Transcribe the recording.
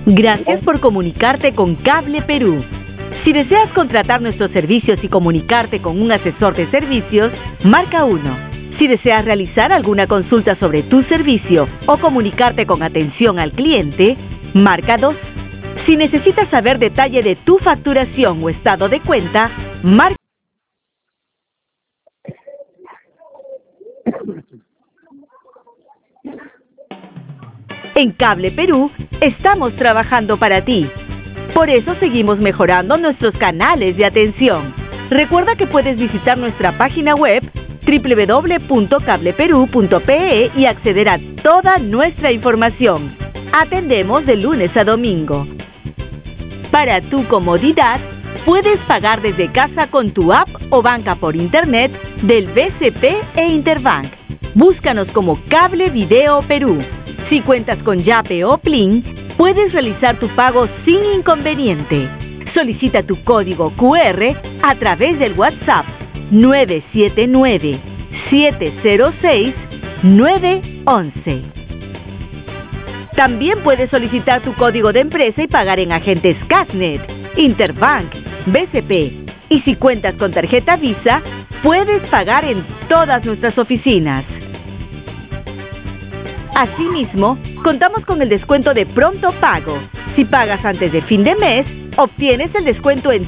Gracias por comunicarte con Cable Perú. Si deseas contratar nuestros servicios y comunicarte con un asesor de servicios, marca 1. Si deseas realizar alguna consulta sobre tu servicio o comunicarte con atención al cliente, marca 2. Si necesitas saber detalle de tu facturación o estado de cuenta, marca. En Cable Perú estamos trabajando para ti. Por eso seguimos mejorando nuestros canales de atención. Recuerda que puedes visitar nuestra página web www.cableperu.pe y acceder a toda nuestra información. Atendemos de lunes a domingo. Para tu comodidad, puedes pagar desde casa con tu app o banca por internet del BCP e Interbank. Búscanos como Cable Video Perú. Si cuentas con Yape o Plin, puedes realizar tu pago sin inconveniente. Solicita tu código QR a través del WhatsApp 979-706-911. También puedes solicitar tu código de empresa y pagar en agentes Casnet, Interbank, BCP. Y si cuentas con tarjeta Visa, puedes pagar en todas nuestras oficinas. Asimismo, contamos con el descuento de pronto pago. Si pagas antes de fin de mes, obtienes el descuento en